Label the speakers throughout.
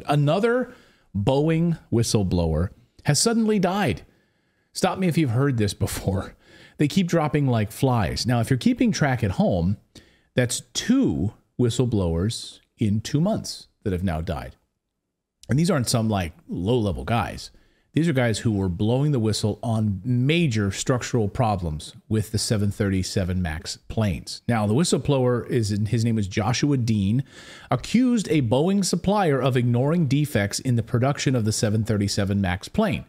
Speaker 1: Another Boeing whistleblower has suddenly died. Stop me if you've heard this before. They keep dropping like flies. Now, if you're keeping track at home, that's 2 whistleblowers in 2 months that have now died. And these aren't some like low-level guys. These are guys who were blowing the whistle on major structural problems with the 737 MAX planes. Now, the whistleblower, his name is Joshua Dean, accused a Boeing supplier of ignoring defects in the production of the 737 MAX plane.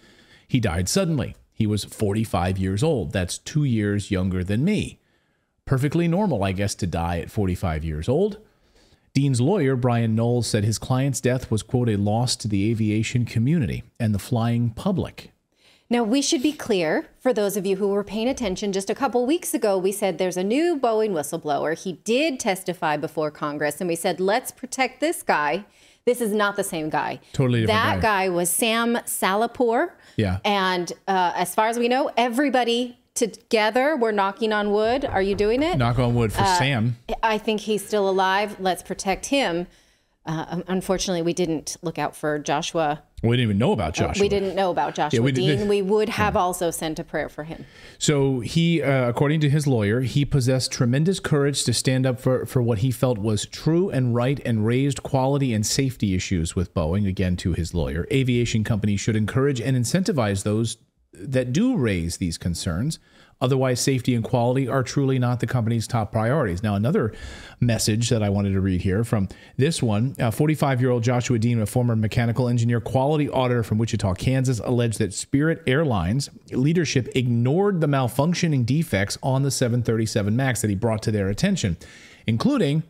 Speaker 1: He died suddenly. He was 45 years old. That's 2 years younger than me. Perfectly normal, I guess, to die at 45 years old. Dean's lawyer, Brian Knowles, said his client's death was, quote, a loss to the aviation community and the flying public.
Speaker 2: Now, we should be clear, for those of you who were paying attention, just a couple weeks ago, we said there's a new Boeing whistleblower. He did testify before Congress, and we said, let's protect this guy. This is not the same guy.
Speaker 1: Totally different
Speaker 2: That guy was Sam Salahpour.
Speaker 1: Yeah.
Speaker 2: And as far as we know, everybody together, we're knocking on wood. Are you doing it?
Speaker 1: Knock on wood for Sam.
Speaker 2: I think he's still alive. Let's protect him. Unfortunately, we didn't look out for Joshua.
Speaker 1: We didn't even know about Joshua.
Speaker 2: We didn't know about Joshua Dean. We would have also sent a prayer for him.
Speaker 1: So he, according to his lawyer, he possessed tremendous courage to stand up for what he felt was true and right and raised quality and safety issues with Boeing. Again, to his lawyer, aviation companies should encourage and incentivize those that do raise these concerns. Otherwise, safety and quality are truly not the company's top priorities. Now, another message that I wanted to read here from this one, 45-year-old Joshua Dean, a former mechanical engineer, quality auditor from Wichita, Kansas, alleged that Spirit Airlines leadership ignored the malfunctioning defects on the 737 MAX that he brought to their attention, including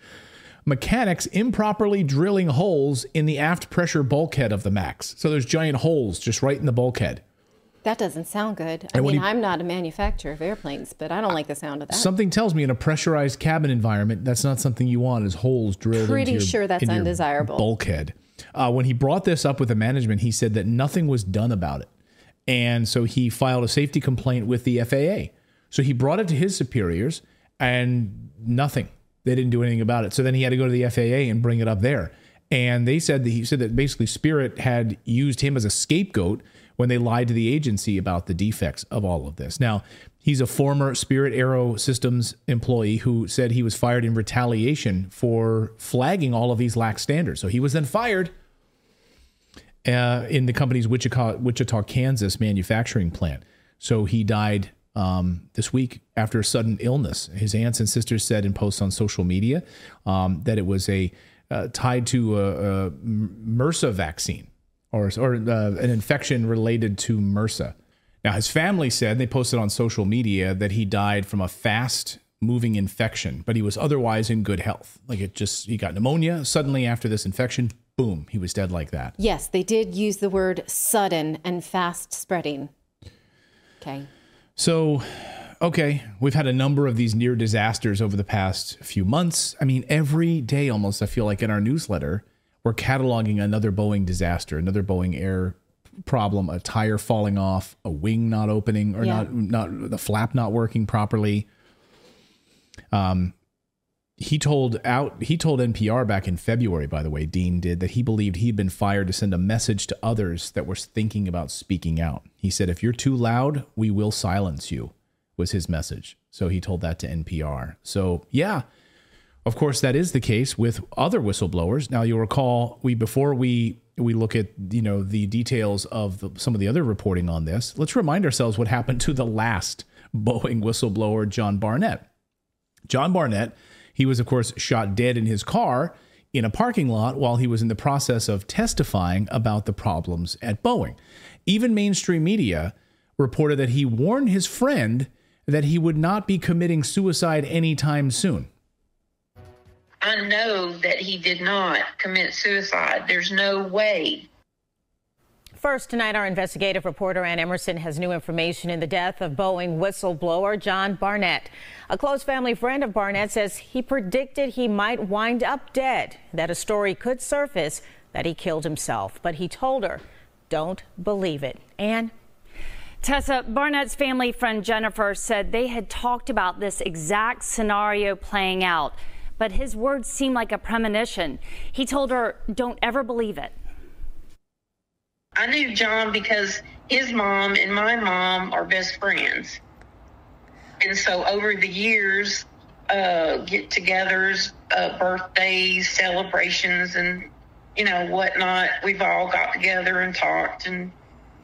Speaker 1: mechanics improperly drilling holes in the aft pressure bulkhead of the MAX. So there's giant holes just right in the bulkhead.
Speaker 2: That doesn't sound good. I mean, I'm not a manufacturer of airplanes, but I don't like the sound of that.
Speaker 1: Something tells me in a pressurized cabin environment, that's not something you want, is holes drilled
Speaker 2: Pretty sure that's undesirable.
Speaker 1: Bulkhead. When he brought this up with the management, he said that nothing was done about it. And so he filed a safety complaint with the FAA. So he brought it to his superiors and nothing. They didn't do anything about it. So then he had to go to the FAA and bring it up there. And he said that basically Spirit had used him as a scapegoat when they lied to the agency about the defects of all of this. Now, he's a former Spirit Aero Systems employee who said he was fired in retaliation for flagging all of these lax standards. So he was then fired in the company's Wichita, Kansas manufacturing plant. So he died this week after a sudden illness. His aunts and sisters said in posts on social media that it was tied to a MRSA vaccine. Or an infection related to MRSA. Now, his family said, they posted on social media, that he died from a fast-moving infection, but he was otherwise in good health. He got pneumonia. Suddenly, after this infection, boom, he was dead like that.
Speaker 2: Yes, they did use the word sudden and fast spreading. Okay.
Speaker 1: So, we've had a number of these near disasters over the past few months. I mean, every day almost, I feel like in our newsletter, we're cataloging another Boeing disaster, another Boeing Air problem, a tire falling off, a wing not opening, or not the flap not working properly. He told NPR back in February, by the way, Dean did, that he believed he'd been fired to send a message to others that were thinking about speaking out. He said, if you're too loud, we will silence you, was his message. So he told that to NPR. So, yeah. Of course, that is the case with other whistleblowers. Now, you'll recall before we look at the details of some of the other reporting on this, let's remind ourselves what happened to the last Boeing whistleblower, John Barnett. John Barnett, he was, of course, shot dead in his car in a parking lot while he was in the process of testifying about the problems at Boeing. Even mainstream media reported that he warned his friend that he would not be committing suicide anytime soon.
Speaker 3: I know that he did not commit suicide. There's no way.
Speaker 4: First tonight, our investigative reporter Ann Emerson has new information in the death of Boeing whistleblower John Barnett. A close family friend of Barnett says he predicted he might wind up dead, that a story could surface that he killed himself. But he told her, don't believe it. Ann?
Speaker 5: Tessa, Barnett's family friend Jennifer said they had talked about this exact scenario playing out. but his words seem like a premonition. He told her, "Don't ever believe it."
Speaker 3: I knew John because his mom and my mom are best friends. And so over the years, get-togethers, birthdays, celebrations, and, whatnot, we've all got together and talked, and,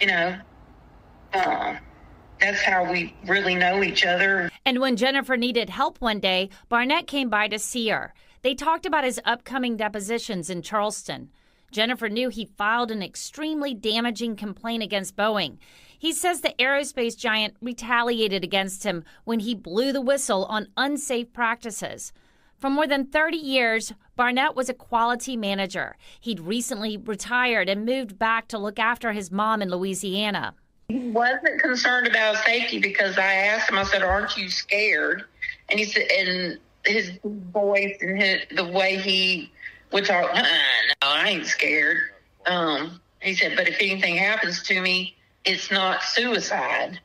Speaker 3: that's how we really know each other.
Speaker 6: And when Jennifer needed help one day, Barnett came by to see her. They talked about his upcoming depositions in Charleston. Jennifer knew he filed an extremely damaging complaint against Boeing. He says the aerospace giant retaliated against him when he blew the whistle on unsafe practices. For more than 30 years, Barnett was a quality manager. He'd recently retired and moved back to look after his mom in Louisiana.
Speaker 3: He wasn't concerned about safety because I asked him, I said, "Aren't you scared?" And he said, and his voice and the way he would talk, "No, I ain't scared." He said, "But if anything happens to me, it's not suicide."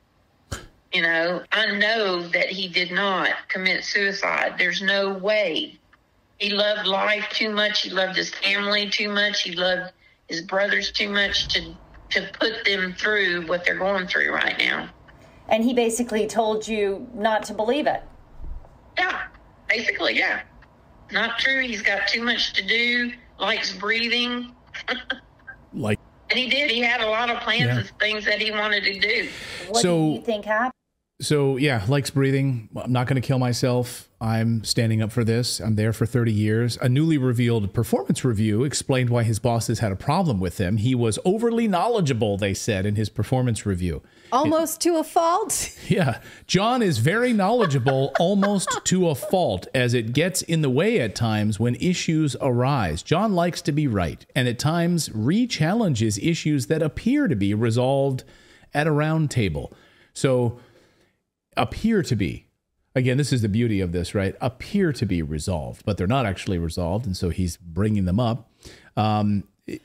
Speaker 3: I know that he did not commit suicide. There's no way. He loved life too much. He loved his family too much. He loved his brothers too much to put them through what they're going through right now.
Speaker 7: And he basically told you not to believe it.
Speaker 3: Yeah, basically, yeah. Not true. He's got too much to do, likes breathing. And he did. He had a lot of plans and things that he wanted to do.
Speaker 7: What do you think happened?
Speaker 1: So, likes breathing. I'm not going to kill myself. I'm standing up for this. I'm there for 30 years. A newly revealed performance review explained why his bosses had a problem with him. He was overly knowledgeable, they said, in his performance review.
Speaker 2: Almost to a fault.
Speaker 1: Yeah. John is very knowledgeable, almost to a fault, as it gets in the way at times when issues arise. John likes to be right, and at times re-challenges issues that appear to be resolved at a round table. So, appear to be. Again, this is the beauty of this, right? Appear to be resolved, but they're not actually resolved, and so he's bringing them up.
Speaker 2: I'm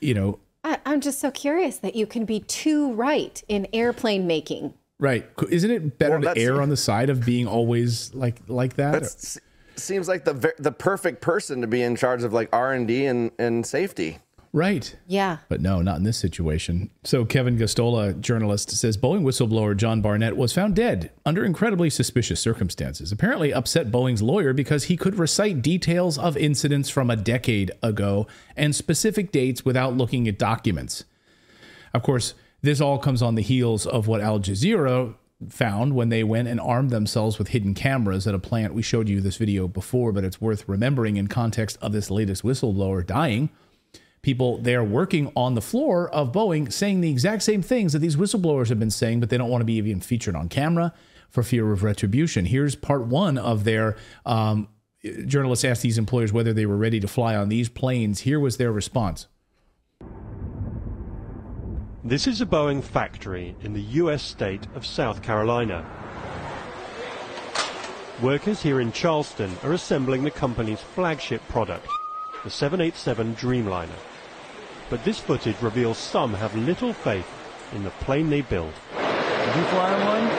Speaker 2: just so curious that you can be too right in airplane making.
Speaker 1: Right. Isn't it better to err on the side of being always like that?
Speaker 8: Seems like the perfect person to be in charge of like R&D and safety.
Speaker 1: Right.
Speaker 2: Yeah.
Speaker 1: But no, not in this situation. So Kevin Gostola, journalist, says Boeing whistleblower John Barnett was found dead under incredibly suspicious circumstances. Apparently upset Boeing's lawyer because he could recite details of incidents from a decade ago and specific dates without looking at documents. Of course, this all comes on the heels of what Al Jazeera found when they went and armed themselves with hidden cameras at a plant. We showed you this video before, but it's worth remembering in context of this latest whistleblower dying. People there working on the floor of Boeing saying the exact same things that these whistleblowers have been saying, but they don't want to be even featured on camera for fear of retribution. Here's part one of their journalists asked these employers whether they were ready to fly on these planes. Here was their response.
Speaker 9: This is a Boeing factory in the U.S. state of South Carolina. Workers here in Charleston are assembling the company's flagship product, the 787 Dreamliner. But this footage reveals some have little faith in the plane they build.
Speaker 10: Did you fly in one?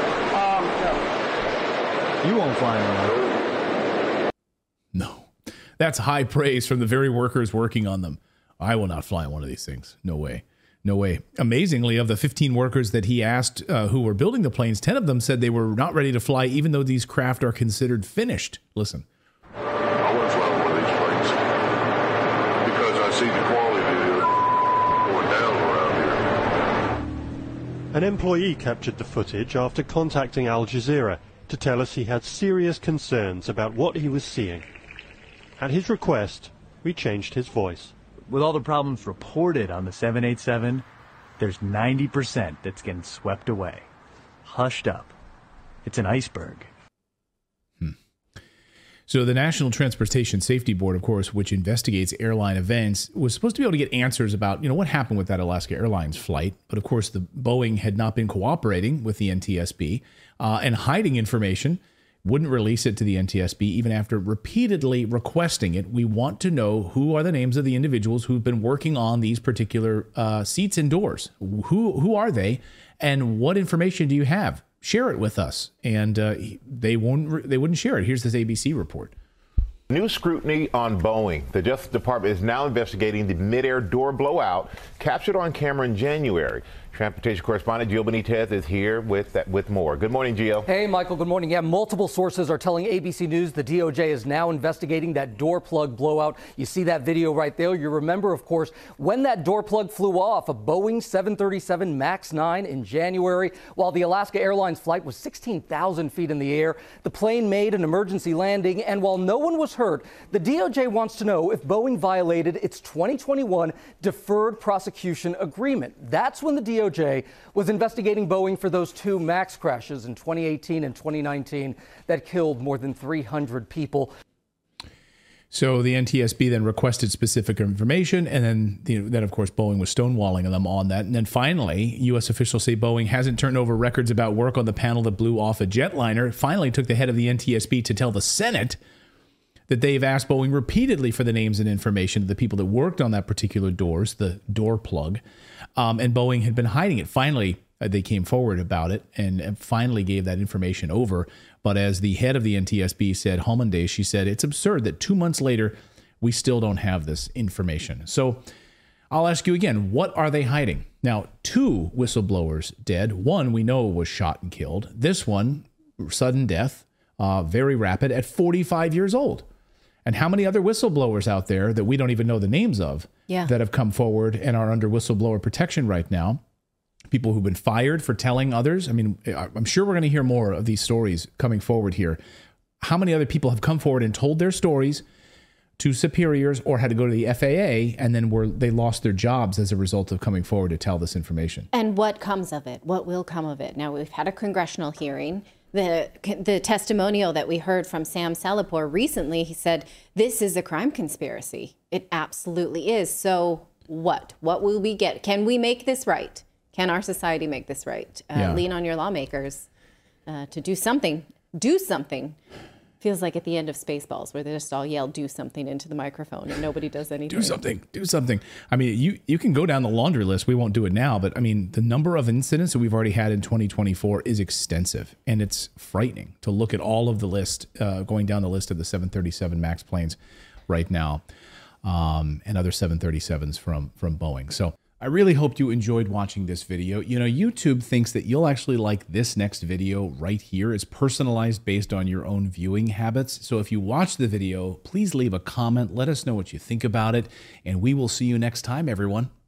Speaker 10: No. You won't fly in one.
Speaker 1: No. That's high praise from the very workers working on them. I will not fly in one of these things. No way. No way. Amazingly, of the 15 workers that he asked who were building the planes, 10 of them said they were not ready to fly, even though these craft are considered finished. Listen.
Speaker 11: I wouldn't fly one of these planes because I see the quality going down around here.
Speaker 9: An employee captured the footage after contacting Al Jazeera to tell us he had serious concerns about what he was seeing. At his request, we changed his voice.
Speaker 10: With all the problems reported on the 787, there's 90% that's getting swept away, hushed up. It's an iceberg.
Speaker 1: So the National Transportation Safety Board, of course, which investigates airline events, was supposed to be able to get answers about, what happened with that Alaska Airlines flight. But of course, the Boeing had not been cooperating with the NTSB and hiding information. Wouldn't release it to the NTSB even after repeatedly requesting it. We want to know who are the names of the individuals who've been working on these particular seats and doors. Who are they, and what information do you have? Share it with us. And they wouldn't share it. Here's this ABC report.
Speaker 12: New scrutiny on Boeing. The Justice Department is now investigating the mid-air door blowout captured on camera in January. Transportation correspondent Gio Benitez is here with more. Good morning, Gio.
Speaker 13: Hey, Michael. Good morning. Yeah, multiple sources are telling ABC News the DOJ is now investigating that door plug blowout. You see that video right there. You remember, of course, when that door plug flew off a Boeing 737 MAX 9 in January while the Alaska Airlines flight was 16,000 feet in the air. The plane made an emergency landing, and while no one was hurt, the DOJ wants to know if Boeing violated its 2021 deferred prosecution agreement. That's when the DOJ was investigating Boeing for those two MAX crashes in 2018 and 2019 that killed more than 300 people.
Speaker 1: So the NTSB then requested specific information, and then of course, Boeing was stonewalling them on that. And then finally, U.S. officials say Boeing hasn't turned over records about work on the panel that blew off a jetliner. Finally took the head of the NTSB to tell the Senate that they've asked Boeing repeatedly for the names and information of the people that worked on that particular doors, the door plug, and Boeing had been hiding it. Finally, they came forward about it and finally gave that information over. But as the head of the NTSB said, Holmonday, she said, it's absurd that 2 months later, we still don't have this information. So I'll ask you again, what are they hiding? Now, 2 whistleblowers dead. 1 we know was shot and killed. This one, sudden death, very rapid, at 45 years old. And how many other whistleblowers out there that we don't even know the names of that have come forward and are under whistleblower protection right now? People who've been fired for telling others. I mean, I'm sure we're going to hear more of these stories coming forward here. How many other people have come forward and told their stories to superiors or had to go to the FAA and then they lost their jobs as a result of coming forward to tell this information?
Speaker 2: And what comes of it? What will come of it? Now, we've had a congressional hearing. The testimonial that we heard from Sam Salapur recently, he said, this is a crime conspiracy. It absolutely is. So what? What will we get? Can we make this right? Can our society make this right? Lean on your lawmakers to do something. Do something. Feels like at the end of Spaceballs where they just all yell, do something into the microphone and nobody does anything.
Speaker 1: Do something. Do something. I mean, you can go down the laundry list. We won't do it now. But I mean, the number of incidents that we've already had in 2024 is extensive. And it's frightening to look at all of the list, going down the list of the 737 MAX planes right now and other 737s from Boeing. So I really hope you enjoyed watching this video. You know, YouTube thinks that you'll actually like this next video right here. It's personalized based on your own viewing habits. So if you watch the video, please leave a comment. Let us know what you think about it. And we will see you next time, everyone.